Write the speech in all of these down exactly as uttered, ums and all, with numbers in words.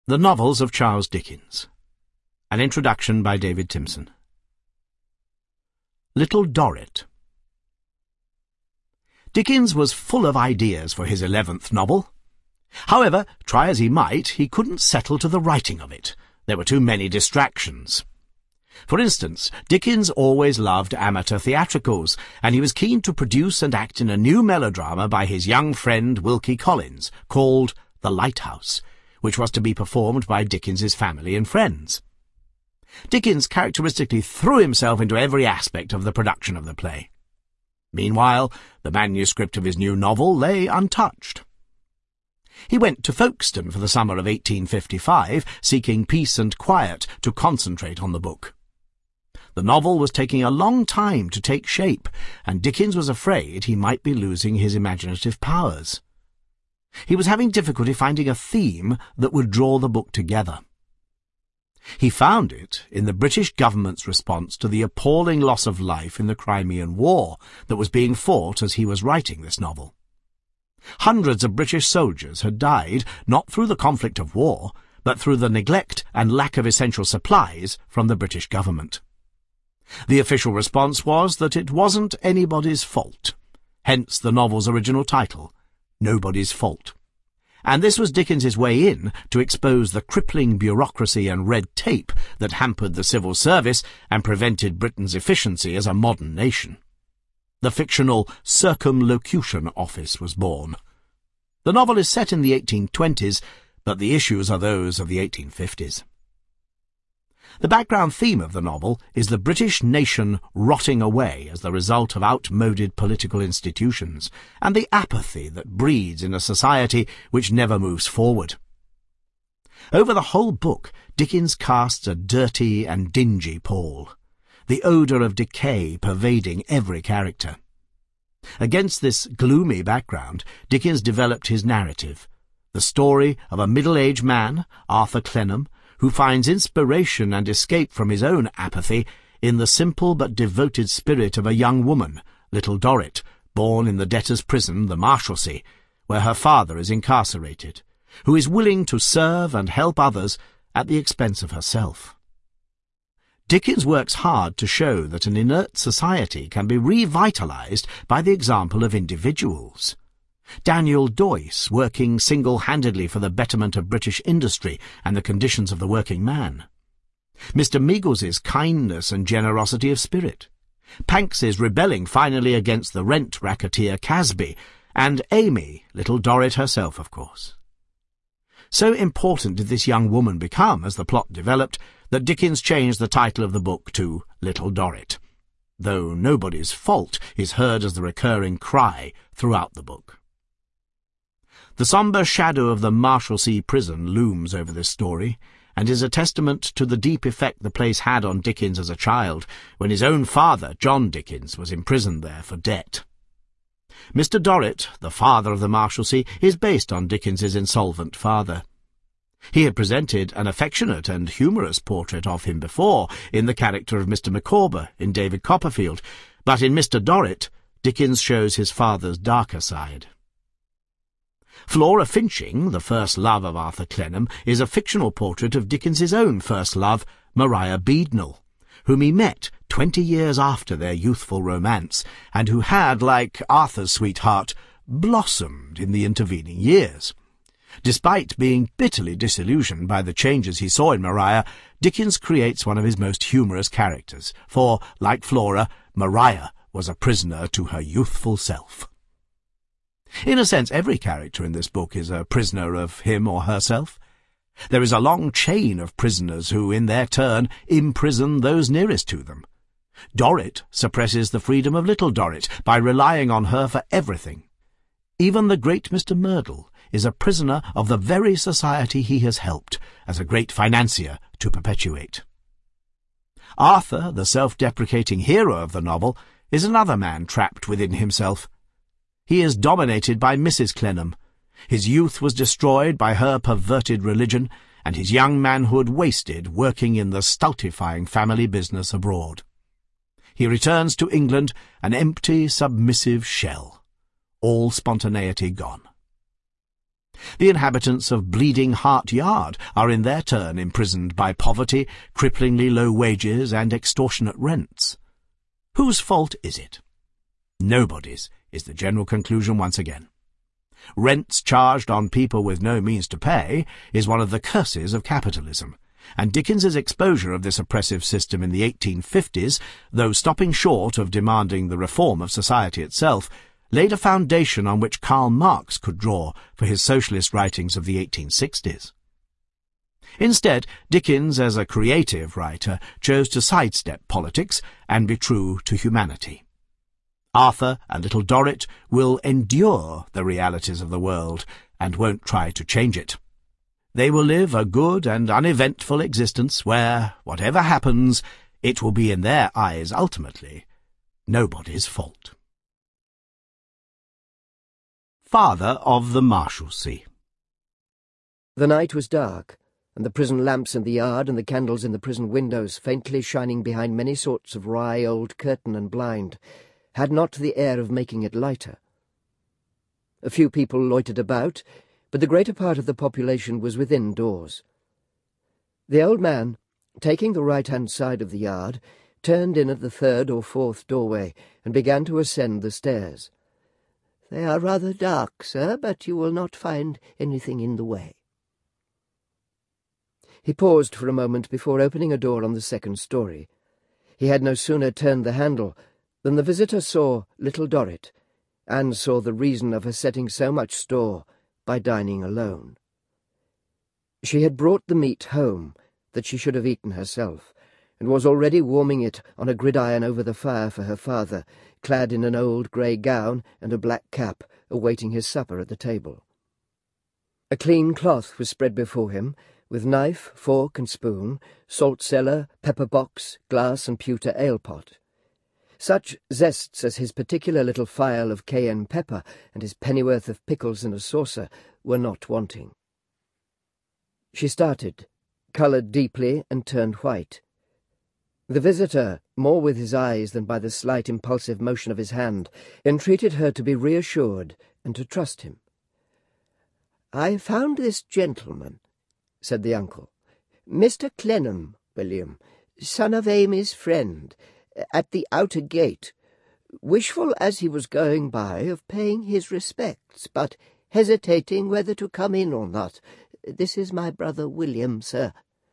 The Novels of Charles Dickens. An introduction by David Timson. Little Dorrit. Dickens was full of ideas for his eleventh novel. However, try as he might, he couldn't settle to the writing of it. There were too many distractions. For instance, Dickens always loved amateur theatricals, and he was keen to produce and act in a new melodrama by his young friend Wilkie Collins, called The Lighthouse, which was to be performed by Dickens's family and friends. Dickens characteristically threw himself into every aspect of the production of the play. Meanwhile, the manuscript of his new novel lay untouched. He went to Folkestone for the summer of eighteen fifty-five, seeking peace and quiet to concentrate on the book. The novel was taking a long time to take shape, and Dickens was afraid he might be losing his imaginative powers. He was having difficulty finding a theme that would draw the book together. He found it in the British government's response to the appalling loss of life in the Crimean War that was being fought as he was writing this novel. Hundreds of British soldiers had died not through the conflict of war, but through the neglect and lack of essential supplies from the British government. The official response was that it wasn't anybody's fault, hence the novel's original title, Nobody's Fault. And this was Dickens's way in to expose the crippling bureaucracy and red tape that hampered the civil service and prevented Britain's efficiency as a modern nation. The fictional Circumlocution Office was born. The novel is set in the eighteen twenties, but the issues are those of the eighteen fifties. The background theme of the novel is the British nation rotting away as the result of outmoded political institutions, and the apathy that breeds in a society which never moves forward. Over the whole book, Dickens casts a dirty and dingy pall, the odour of decay pervading every character. Against this gloomy background, Dickens developed his narrative, the story of a middle-aged man, Arthur Clennam, who finds inspiration and escape from his own apathy in the simple but devoted spirit of a young woman, Little Dorrit, born in the debtor's prison, the Marshalsea, where her father is incarcerated, who is willing to serve and help others at the expense of herself. Dickens works hard to show that an inert society can be revitalized by the example of individuals. Daniel Doyce working single-handedly for the betterment of British industry and the conditions of the working man. Mister Meagles's kindness and generosity of spirit. Panks's rebelling finally against the rent racketeer Casby, and Amy, Little Dorrit herself, of course. So important did this young woman become as the plot developed that Dickens changed the title of the book to Little Dorrit, though Nobody's Fault is heard as the recurring cry throughout the book. The sombre shadow of the Marshalsea prison looms over this story, and is a testament to the deep effect the place had on Dickens as a child, when his own father, John Dickens, was imprisoned there for debt. Mister Dorrit, the father of the Marshalsea, is based on Dickens's insolvent father. He had presented an affectionate and humorous portrait of him before, in the character of Mister Micawber in David Copperfield, but in Mister Dorrit, Dickens shows his father's darker side. Flora Finching, the first love of Arthur Clennam, is a fictional portrait of Dickens's own first love, Maria Beadnell, whom he met twenty years after their youthful romance, and who had, like Arthur's sweetheart, blossomed in the intervening years. Despite being bitterly disillusioned by the changes he saw in Maria, Dickens creates one of his most humorous characters, for, like Flora, Maria was a prisoner to her youthful self. In a sense, every character in this book is a prisoner of him or herself. There is a long chain of prisoners who, in their turn, imprison those nearest to them. Dorrit suppresses the freedom of Little Dorrit by relying on her for everything. Even the great Mister Merdle is a prisoner of the very society he has helped, as a great financier, to perpetuate. Arthur, the self-deprecating hero of the novel, is another man trapped within himself. He is dominated by Missus Clennam. His youth was destroyed by her perverted religion, and his young manhood wasted working in the stultifying family business abroad. He returns to England an empty, submissive shell, all spontaneity gone. The inhabitants of Bleeding Heart Yard are in their turn imprisoned by poverty, cripplingly low wages, and extortionate rents. Whose fault is it? Nobody's, is the general conclusion once again. Rents charged on people with no means to pay is one of the curses of capitalism, and Dickens's exposure of this oppressive system in the eighteen fifties, though stopping short of demanding the reform of society itself, laid a foundation on which Karl Marx could draw for his socialist writings of the eighteen sixties. Instead, Dickens, as a creative writer, chose to sidestep politics and be true to humanity. Arthur and Little Dorrit will endure the realities of the world and won't try to change it. They will live a good and uneventful existence where, whatever happens, it will be in their eyes ultimately nobody's fault. Father of the Marshalsea. The night was dark, and the prison lamps in the yard and the candles in the prison windows, faintly shining behind many sorts of wry old curtain and blind, had not the air of making it lighter. A few people loitered about, but the greater part of the population was within doors. The old man, taking the right-hand side of the yard, turned in at the third or fourth doorway and began to ascend the stairs. "They are rather dark, sir, but you will not find anything in the way." He paused for a moment before opening a door on the second story. He had no sooner turned the handle than the visitor saw Little Dorrit, and saw the reason of her setting so much store by dining alone. She had brought the meat home that she should have eaten herself, and was already warming it on a gridiron over the fire for her father, clad in an old grey gown and a black cap, awaiting his supper at the table. A clean cloth was spread before him, with knife, fork and spoon, salt-cellar, pepper-box, glass and pewter ale-pot. Such zests as his particular little phial of cayenne pepper and his pennyworth of pickles in a saucer were not wanting. She started, coloured deeply, and turned white. The visitor, more with his eyes than by the slight impulsive motion of his hand, entreated her to be reassured and to trust him. "I found this gentleman," said the uncle, "Mister Clennam, William, son of Amy's friend, at the outer gate, wishful as he was going by of paying his respects, but hesitating whether to come in or not. This is my brother William, sir."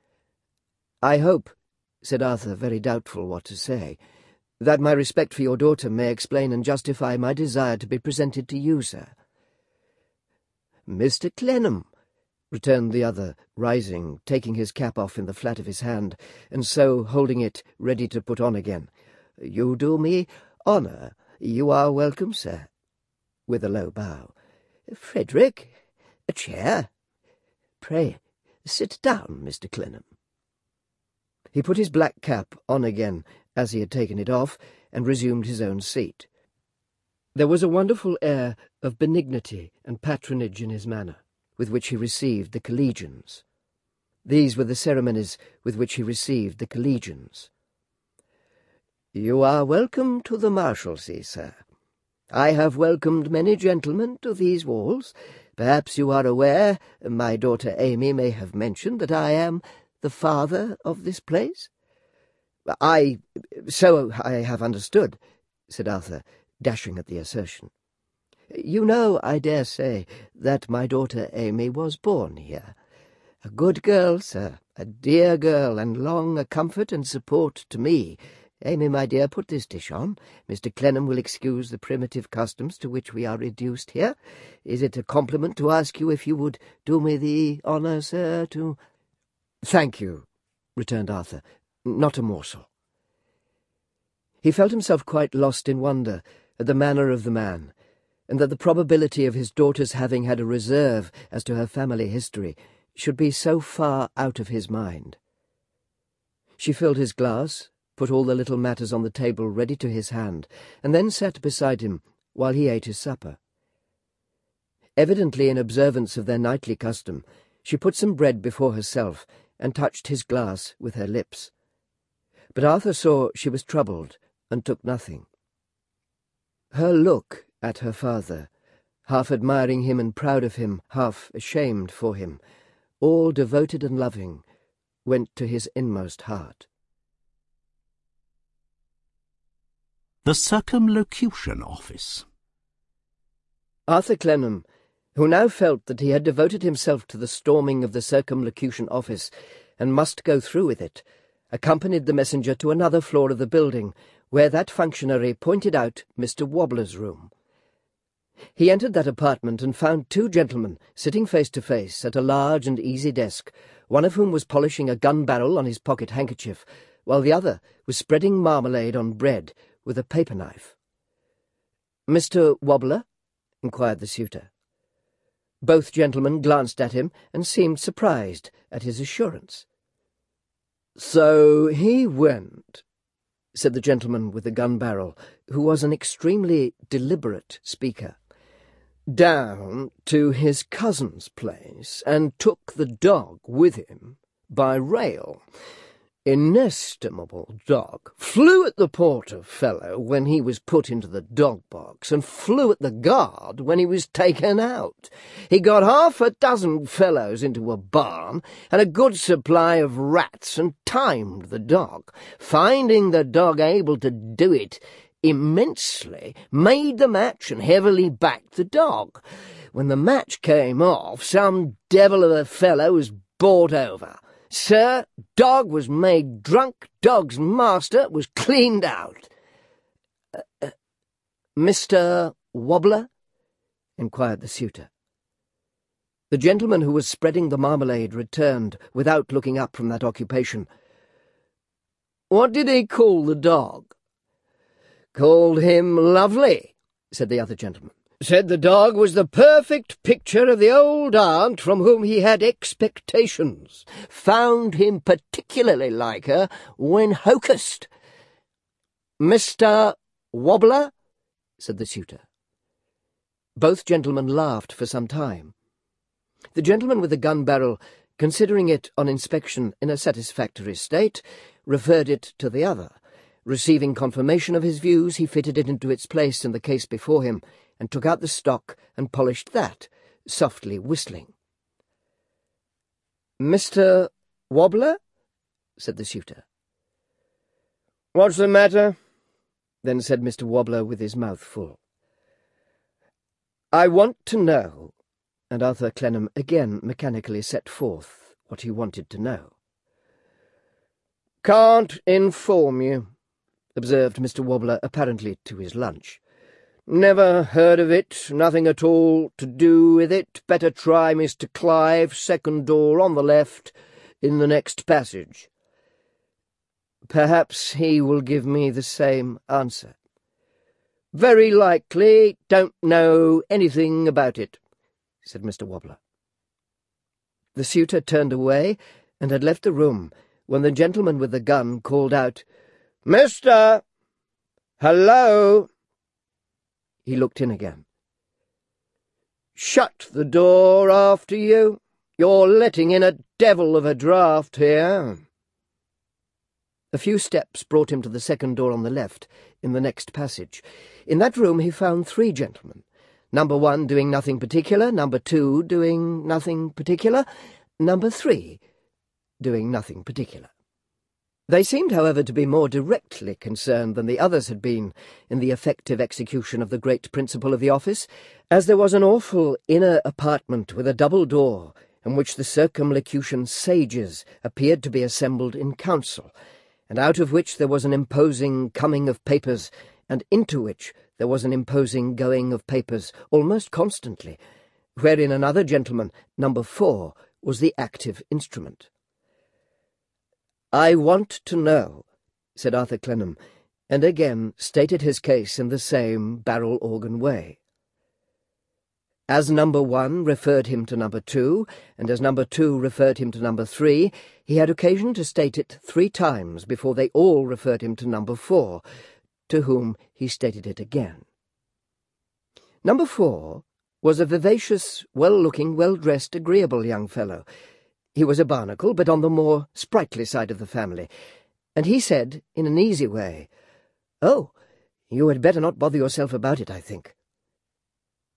"I hope," said Arthur, very doubtful what to say, "that my respect for your daughter may explain and justify my desire to be presented to you, sir." "Mister Clennam," returned the other, rising, taking his cap off in the flat of his hand, and so holding it ready to put on again. "You do me honour. You are welcome, sir," with a low bow. "Frederick, a chair. Pray, sit down, Mister Clennam." He put his black cap on again, as he had taken it off, and resumed his own seat. There was a wonderful air of benignity and patronage in his manner, with which he received the collegians. These were the ceremonies with which he received the collegians. "You are welcome to the Marshalsea, sir. I have welcomed many gentlemen to these walls. Perhaps you are aware, my daughter Amy may have mentioned, that I am the father of this place?" "I... so I have understood," said Arthur, dashing at the assertion. "You know, I dare say, that my daughter Amy was born here. A good girl, sir, a dear girl, and long a comfort and support to me. Amy, my dear, put this dish on. Mister Clennam will excuse the primitive customs to which we are reduced here. Is it a compliment to ask you if you would do me the honour, sir, to—" "Thank you," returned Arthur, "not a morsel." He felt himself quite lost in wonder at the manner of the man, and that the probability of his daughter's having had a reserve as to her family history should be so far out of his mind. She filled his glass, put all the little matters on the table ready to his hand, and then sat beside him while he ate his supper. Evidently in observance of their nightly custom, she put some bread before herself and touched his glass with her lips. But Arthur saw she was troubled and took nothing. Her look at her father half admiring him and proud of him, half ashamed for him, all devoted and loving, went to his inmost heart. The Circumlocution Office. Arthur Clennam, who now felt that he had devoted himself to the storming of the Circumlocution Office and must go through with it, accompanied the messenger to another floor of the building, where that functionary pointed out Mister Wobbler's room. He entered that apartment and found two gentlemen sitting face to face at a large and easy desk, one of whom was polishing a gun-barrel on his pocket handkerchief, while the other was spreading marmalade on bread with a paper knife. "Mister Wobbler?" inquired the suitor. Both gentlemen glanced at him and seemed surprised at his assurance. "So he went," said the gentleman with the gun-barrel, who was an extremely deliberate speaker, "down to his cousin's place and took the dog with him by rail. Inestimable dog. Flew at the porter fellow when he was put into the dog-box, and flew at the guard when he was taken out. He got half a dozen fellows into a barn, and a good supply of rats, and timed the dog. Finding the dog able to do it immensely, made the match and heavily backed the dog. When the match came off, some devil of a fellow was bought over. Sir, dog was made drunk, dog's master was cleaned out." Uh, uh, "Mister Wobbler?" inquired the suitor. The gentleman who was spreading the marmalade returned, without looking up from that occupation. "What did he call the dog?" "Called him Lovely," said the other gentleman. "Said the dog was the perfect picture of the old aunt from whom he had expectations. Found him particularly like her when hocussed." "Mister Wobbler?" said the suitor. Both gentlemen laughed for some time. The gentleman with the gun-barrel, considering it on inspection in a satisfactory state, referred it to the other. Receiving confirmation of his views, he fitted it into its place in the case before him, and took out the stock and polished that, softly whistling. "Mister Wobbler?" said the suitor. "What's the matter?" then said Mister Wobbler with his mouth full. "I want to know," and Arthur Clennam again mechanically set forth what he wanted to know. "Can't inform you," observed Mister Wobbler, apparently to his lunch. "Never heard of it, nothing at all to do with it. Better try Mister Clive, second door on the left, in the next passage." "Perhaps he will give me the same answer." "Very likely. Don't know anything about it," said Mister Wobbler. The suitor turned away and had left the room when the gentleman with the gun called out, "Mister! Hello!" He looked in again. "Shut the door after you. You're letting in a devil of a draught here." A few steps brought him to the second door on the left, in the next passage. In that room he found three gentlemen, number one doing nothing particular, number two doing nothing particular, number three doing nothing particular. They seemed, however, to be more directly concerned than the others had been in the effective execution of the great principle of the office, as there was an awful inner apartment with a double door, in which the Circumlocution sages appeared to be assembled in council, and out of which there was an imposing coming of papers, and into which there was an imposing going of papers almost constantly, wherein another gentleman, number four, was the active instrument. "I want to know," said Arthur Clennam, and again stated his case in the same barrel-organ way. As number one referred him to number two, and as number two referred him to number three, he had occasion to state it three times before they all referred him to number four, to whom he stated it again. Number four was a vivacious, well-looking, well-dressed, agreeable young fellow. He was a barnacle, but on the more sprightly side of the family, and he said, in an easy way, "Oh, you had better not bother yourself about it, I think."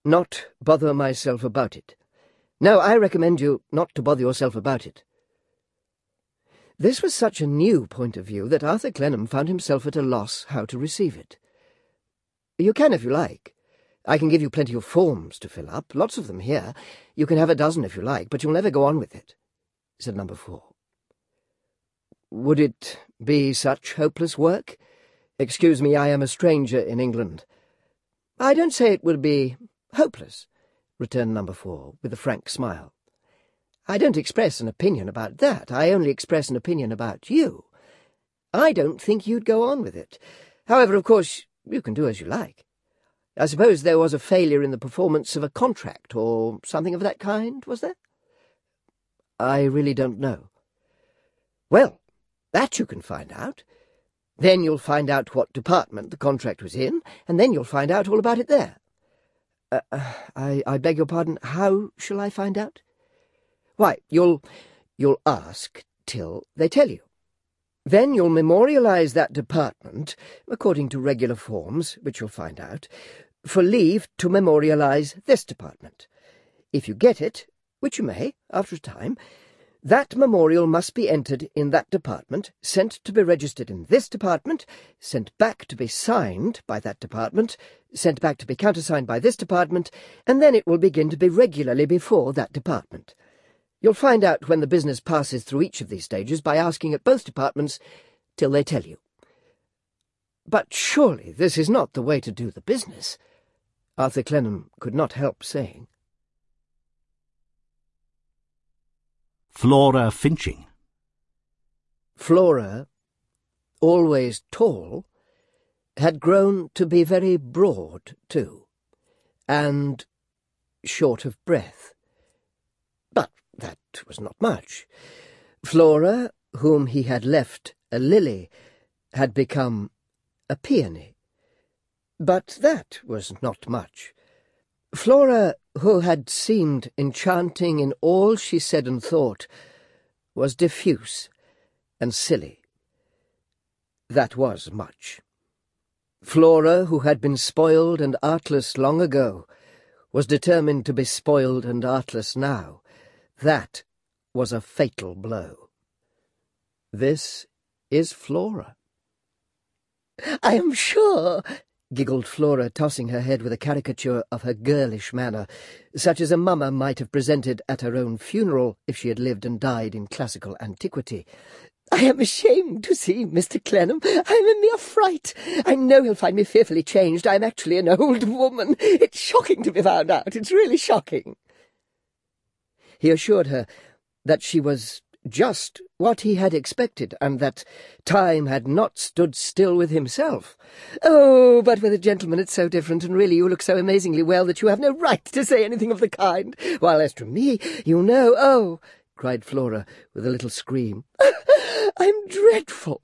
not bother myself about it. No, I recommend you not to bother yourself about it. This was such a new point of view that Arthur Clennam found himself at a loss how to receive it. You can if you like. I can give you plenty of forms to fill up, lots of them here. You can have a dozen if you like, but you'll never go on with it, said number four. Would it be such hopeless work? Excuse me, I am a stranger in England. I don't say it would be hopeless, returned number four, with a frank smile. I don't express an opinion about that. I only express an opinion about you. I don't think you'd go on with it. However, of course, you can do as you like. I suppose there was a failure in the performance of a contract or something of that kind, was there? I really don't know. Well, that you can find out. Then you'll find out what department the contract was in, and then you'll find out all about it there. Uh, uh, I, I beg your pardon, how shall I find out? Why, you'll, you'll ask till they tell you. Then you'll memorialise that department, according to regular forms, which you'll find out, for leave to memorialise this department. If you get it, which you may, after a time, that memorial must be entered in that department, sent to be registered in this department, sent back to be signed by that department, sent back to be countersigned by this department, and then it will begin to be regularly before that department. You'll find out when the business passes through each of these stages by asking at both departments till they tell you. But surely this is not the way to do the business, Arthur Clennam could not help saying. Flora Finching. Flora, always tall, had grown to be very broad, too, and short of breath. But that was not much. Flora, whom he had left a lily, had become a peony. But that was not much. Flora, who had seemed enchanting in all she said and thought, was diffuse and silly. That was much. Flora, who had been spoiled and artless long ago, was determined to be spoiled and artless now. That was a fatal blow. This is Flora. I am sure, giggled Flora, tossing her head with a caricature of her girlish manner, such as a mummer might have presented at her own funeral if she had lived and died in classical antiquity. I am ashamed to see Mister Clennam. I am a mere fright. I know he'll find me fearfully changed. I am actually an old woman. It's shocking to be found out. It's really shocking. He assured her that she was just what he had expected, and that time had not stood still with himself. Oh, but with a gentleman it's so different, and really you look so amazingly well that you have no right to say anything of the kind. While as to me, you know— Oh, cried Flora with a little scream. I'm dreadful.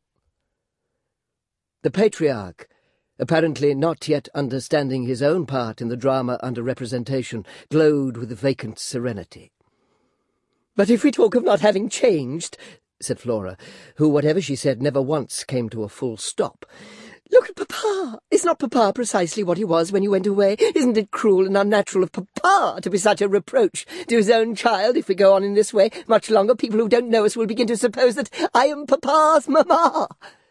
The patriarch, apparently not yet understanding his own part in the drama under representation, glowed with vacant serenity. But if we talk of not having changed, said Flora, who, whatever she said, never once came to a full stop, look at Papa. Is not Papa precisely what he was when you went away? Isn't it cruel and unnatural of Papa to be such a reproach to his own child? If we go on in this way much longer, people who don't know us will begin to suppose that I am Papa's mamma.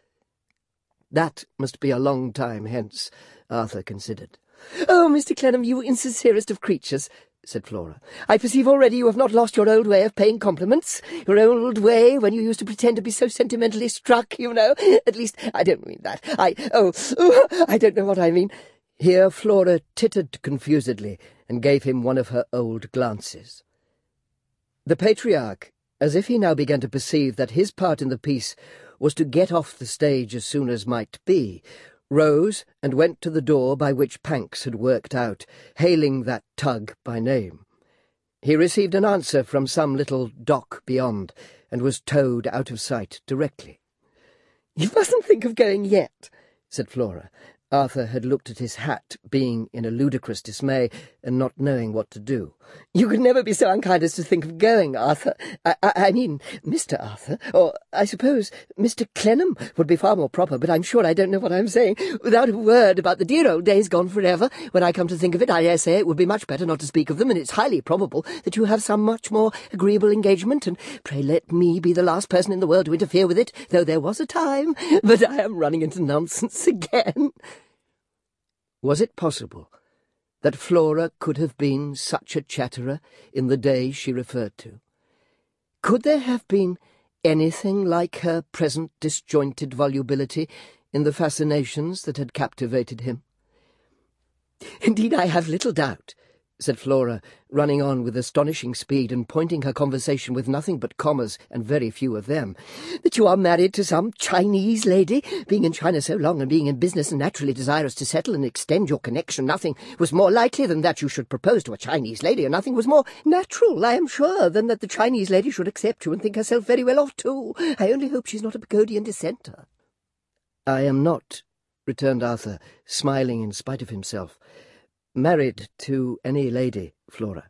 That must be a long time hence, Arthur considered. Oh, Mister Clennam, you insincerest of creatures, said Flora. I perceive already you have not lost your old way of paying compliments, your old way when you used to pretend to be so sentimentally struck, you know. At least, I don't mean that. I— oh, oh, I don't know what I mean. Here Flora tittered confusedly and gave him one of her old glances. The patriarch, as if he now began to perceive that his part in the piece was to get off the stage as soon as might be, rose and went to the door by which Panks had worked out, hailing that tug by name. He received an answer from some little dock beyond, and was towed out of sight directly. "You mustn't think of going yet," said Flora. Arthur had looked at his hat, being in a ludicrous dismay, and not knowing what to do. "You could never be so unkind as to think of going, Arthur. I, I, I mean, Mister Arthur, or I suppose Mister Clennam would be far more proper, but I'm sure I don't know what I'm saying. Without a word about the dear old days gone forever, when I come to think of it, I dare say it would be much better not to speak of them, and it's highly probable that you have some much more agreeable engagement, and pray let me be the last person in the world to interfere with it, though there was a time. But I am running into nonsense again." Was it possible that Flora could have been such a chatterer in the day she referred to? Could there have been anything like her present disjointed volubility in the fascinations that had captivated him? "Indeed, I have little doubt," said Flora, running on with astonishing speed and pointing her conversation with nothing but commas and very few of them, "that you are married to some Chinese lady. Being in China so long and being in business and naturally desirous to settle and extend your connection, nothing was more likely than that you should propose to a Chinese lady, and nothing was more natural, I am sure, than that the Chinese lady should accept you and think herself very well off too. I only hope she's not a Pagodian dissenter." "I am not," returned Arthur, smiling in spite of himself, "married to any lady, Flora."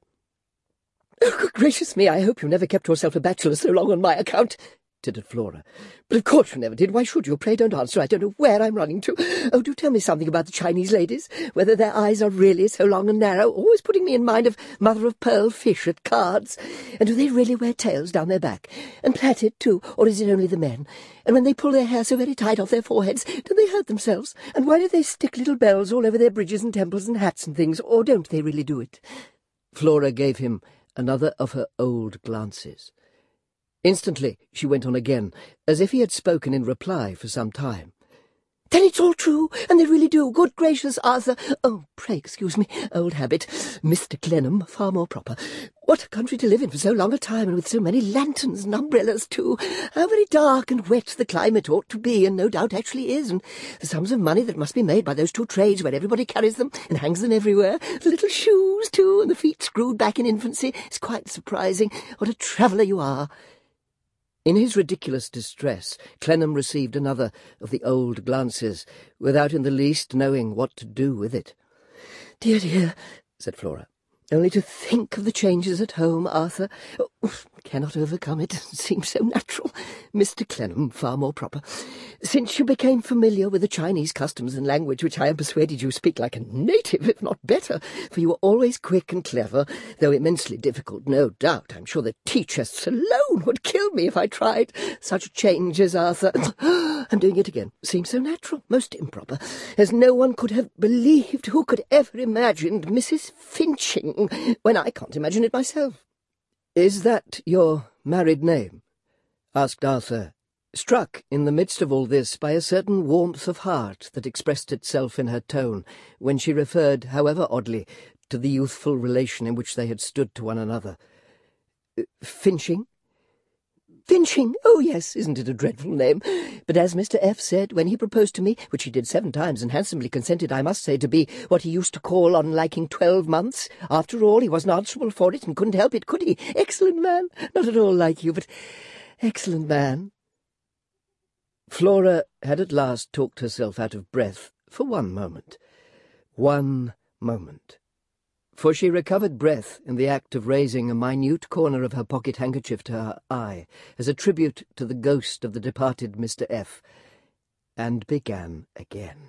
"Oh, good gracious me, I hope you never kept yourself a bachelor so long on my account," tittered Flora. "But of course you never did. Why should you? Pray don't answer. I don't know where I'm running to. Oh, do tell me something about the Chinese ladies, whether their eyes are really so long and narrow, always putting me in mind of mother-of-pearl fish at cards. And do they really wear tails down their back? And plaited, too, or is it only the men? And when they pull their hair so very tight off their foreheads, do they hurt themselves? And why do they stick little bells all over their bridges and temples and hats and things, or don't they really do it?" Flora gave him another of her old glances. Instantly she went on again, as if he had spoken in reply for some time. "Then it's all true, and they really do. Good gracious, Arthur! Oh, pray excuse me, old habit. Mister Clennam, far more proper. What a country to live in for so long a time, and with so many lanterns and umbrellas, too. How very dark and wet the climate ought to be, and no doubt actually is, and the sums of money that must be made by those two trades where everybody carries them and hangs them everywhere. The little shoes, too, and the feet screwed back in infancy. It's quite surprising. What a traveller you are." In his ridiculous distress, Clennam received another of the old glances, without in the least knowing what to do with it. "Dear, dear," said Flora, "only to think of the changes at home, Arthur. Oh, cannot overcome it. It seems so natural. Mister Clennam, far more proper. Since you became familiar with the Chinese customs and language, which I am persuaded you speak like a native, if not better, for you were always quick and clever, though immensely difficult, no doubt. I'm sure the tea chests alone would kill me if I tried. Such changes, Arthur. I'm doing it again. Seems so natural, most improper, as no one could have believed. Who could ever imagined Missus Finching, when I can't imagine it myself?" "Is that your married name?" asked Arthur, struck in the midst of all this by a certain warmth of heart that expressed itself in her tone when she referred, however oddly, to the youthful relation in which they had stood to one another. "Finching?" "Finching? Oh, yes, isn't it a dreadful name? But as Mister F said when he proposed to me, which he did seven times and handsomely consented, I must say, to be what he used to call on liking twelve months, after all, he wasn't answerable for it and couldn't help it, could he? Excellent man, not at all like you, but excellent man." Flora had at last talked herself out of breath for one moment. One moment. For she recovered breath in the act of raising a minute corner of her pocket-handkerchief to her eye, as a tribute to the ghost of the departed Mister F, and began again.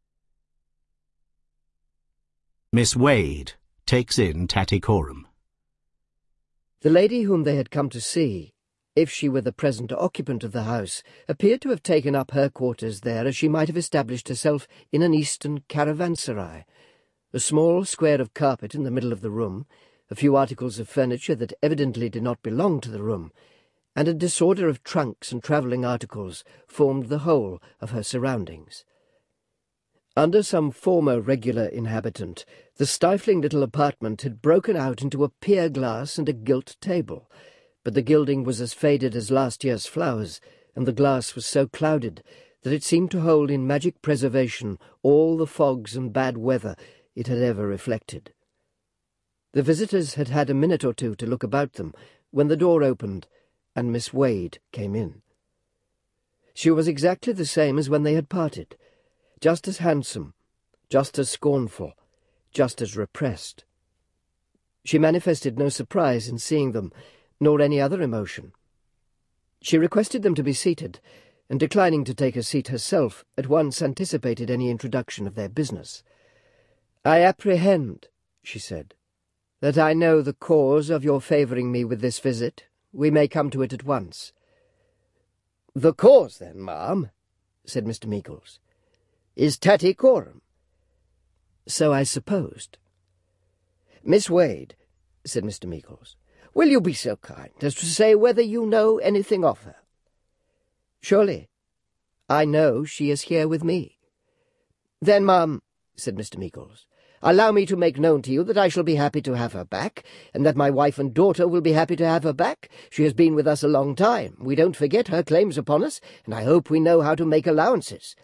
Miss Wade takes in Tattycoram. The lady whom they had come to see, if she were the present occupant of the house, appeared to have taken up her quarters there as she might have established herself in an eastern caravanserai. A small square of carpet in the middle of the room, a few articles of furniture that evidently did not belong to the room, and a disorder of trunks and travelling articles formed the whole of her surroundings. Under some former regular inhabitant, the stifling little apartment had broken out into a pier-glass and a gilt table, but the gilding was as faded as last year's flowers, and the glass was so clouded that it seemed to hold in magic preservation all the fogs and bad weather it had ever reflected. The visitors had had a minute or two to look about them when the door opened and Miss Wade came in. She was exactly the same as when they had parted, just as handsome, just as scornful, just as repressed. She manifested no surprise in seeing them, nor any other emotion. She requested them to be seated, and declining to take a seat herself, at once anticipated any introduction of their business. "I apprehend," she said, "that I know the cause of your favouring me with this visit. We may come to it at once." "The cause, then, ma'am," said Mister Meagles, "is Tattycoram." "So I supposed." "Miss Wade," said Mister Meagles, "will you be so kind as to say whether you know anything of her?" "Surely. I know she is here with me." "Then, ma'am," said Mister Meagles, "allow me to make known to you that I shall be happy to have her back, and that my wife and daughter will be happy to have her back. She has been with us a long time. We don't forget her claims upon us, and I hope we know how to make allowances."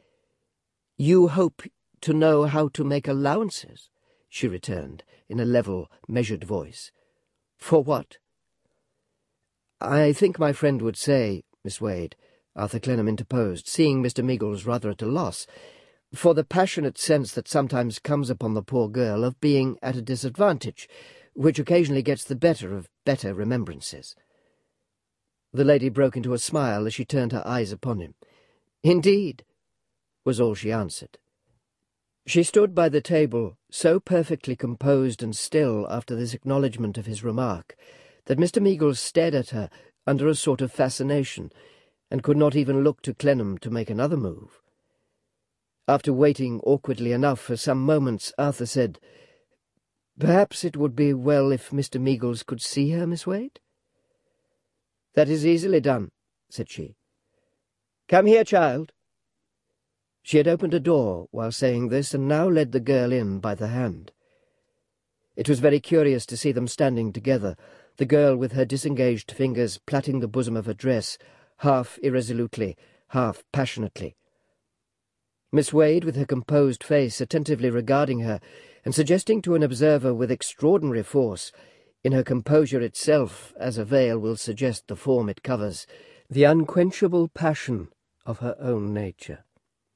"You hope to know how to make allowances?" she returned, in a level, measured voice. "For what?" "I think my friend would say, Miss Wade," Arthur Clennam interposed, seeing Mister Meagles rather at a loss, "for the passionate sense that sometimes comes upon the poor girl of being at a disadvantage, which occasionally gets the better of better remembrances." The lady broke into a smile as she turned her eyes upon him. "Indeed," was all she answered. She stood by the table, so perfectly composed and still after this acknowledgment of his remark, that Mister Meagles stared at her under a sort of fascination, and could not even look to Clennam to make another move. After waiting awkwardly enough for some moments, Arthur said, "Perhaps it would be well if Mister Meagles could see her, Miss Wade?" "That is easily done," said she. "Come here, child." She had opened a door while saying this, and now led the girl in by the hand. It was very curious to see them standing together, the girl with her disengaged fingers plaiting the bosom of her dress, half irresolutely, half passionately. Miss Wade, with her composed face, attentively regarding her, and suggesting to an observer with extraordinary force, in her composure itself, as a veil will suggest the form it covers, the unquenchable passion of her own nature.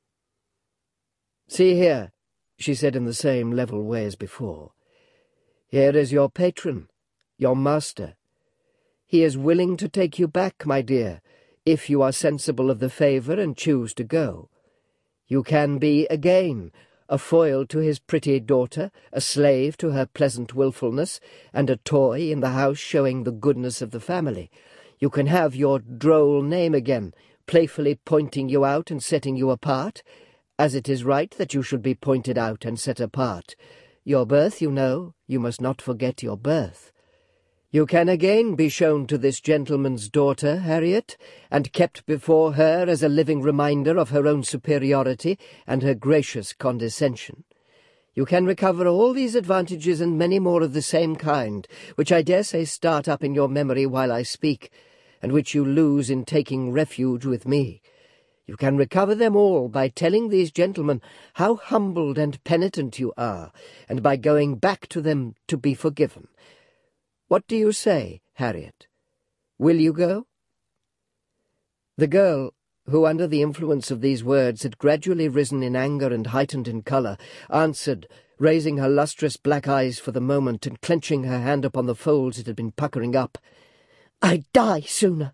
"See here," she said in the same level way as before. "Here is your patron, your master. He is willing to take you back, my dear, if you are sensible of the favour and choose to go. You can be again a foil to his pretty daughter, a slave to her pleasant wilfulness, and a toy in the house showing the goodness of the family. You can have your droll name again, playfully pointing you out and setting you apart, as it is right that you should be pointed out and set apart. Your birth, you know, you must not forget your birth. You can again be shown to this gentleman's daughter, Harriet, and kept before her as a living reminder of her own superiority and her gracious condescension. You can recover all these advantages and many more of the same kind, which I dare say start up in your memory while I speak, and which you lose in taking refuge with me. You can recover them all by telling these gentlemen how humbled and penitent you are, and by going back to them to be forgiven. What do you say, Harriet? Will you go?" The girl, who under the influence of these words had gradually risen in anger and heightened in colour, answered, raising her lustrous black eyes for the moment and clenching her hand upon the folds it had been puckering up, "I'd die sooner."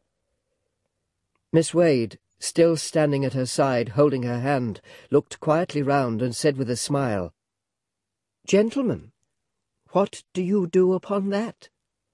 Miss Wade, still standing at her side, holding her hand, looked quietly round and said with a smile, "Gentlemen, what do you do upon that?"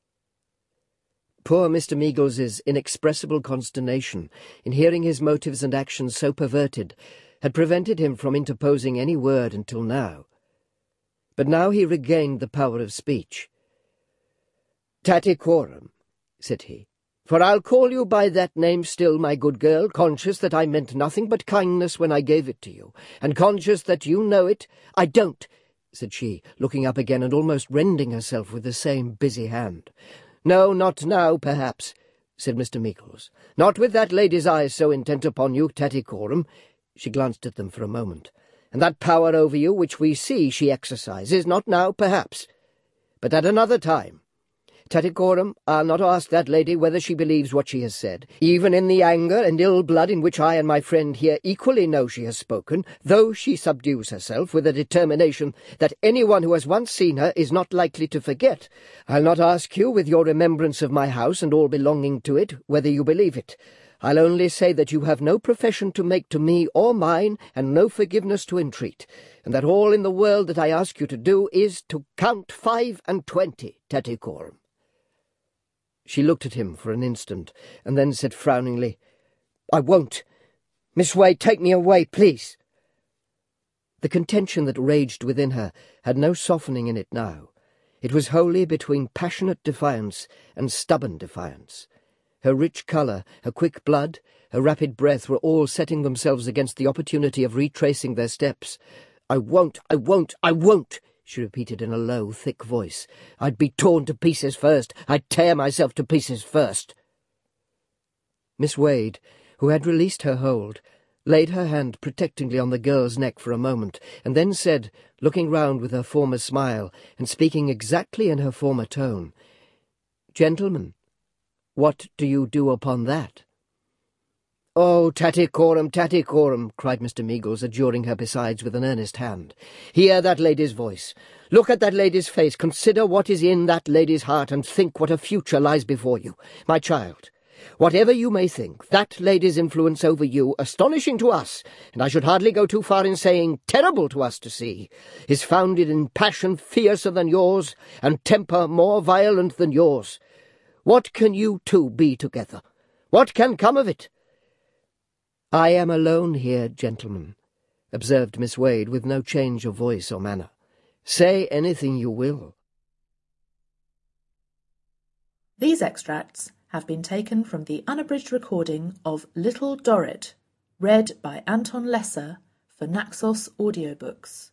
Poor Mister Meagles's inexpressible consternation in hearing his motives and actions so perverted had prevented him from interposing any word until now. But now he regained the power of speech. "Tattycoram," said he, "for I'll call you by that name still, my good girl, conscious that I meant nothing but kindness when I gave it to you, and conscious that you know it—" "I don't," said she, looking up again and almost rending herself with the same busy hand. "No, not now, perhaps," said Mister Meagles. "Not with that lady's eyes so intent upon you, Tattycoram." She glanced at them for a moment. "And that power over you which we see she exercises, not now, perhaps, but at another time. Tattycoram, I'll not ask that lady whether she believes what she has said, even in the anger and ill blood in which I and my friend here equally know she has spoken, though she subdues herself with a determination that anyone who has once seen her is not likely to forget. I'll not ask you, with your remembrance of my house and all belonging to it, whether you believe it. I'll only say that you have no profession to make to me or mine, and no forgiveness to entreat, and that all in the world that I ask you to do is to count five and twenty, Tattycoram. She looked at him for an instant, and then said frowningly, I won't. Miss Wade, take me away, please. The contention that raged within her had no softening in it now. It was wholly between passionate defiance and stubborn defiance. Her rich colour, her quick blood, her rapid breath were all setting themselves against the opportunity of retracing their steps. I won't, I won't, I won't, she repeated in a low, thick voice. I'd be torn to pieces first. I'd tear myself to pieces first. Miss Wade, who had released her hold, laid her hand protectingly on the girl's neck for a moment, and then said, looking round with her former smile, and speaking exactly in her former tone, Gentlemen, what do you do upon that? Oh, Tattycoram, Tattycoram, cried Mister Meagles, adjuring her besides with an earnest hand. Hear that lady's voice. Look at that lady's face. Consider what is in that lady's heart, and think what a future lies before you. My child, whatever you may think, that lady's influence over you, astonishing to us, and I should hardly go too far in saying terrible to us to see, is founded in passion fiercer than yours, and temper more violent than yours. What can you two be together? What can come of it? I am alone here, gentlemen, observed Miss Wade with no change of voice or manner. Say anything you will. These extracts have been taken from the unabridged recording of Little Dorrit, read by Anton Lesser for Naxos Audiobooks.